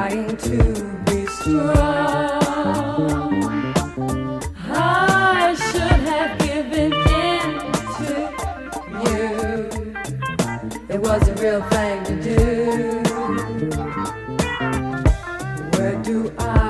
trying to be strong. I should have given in to you. It was a real thing to do. Where do I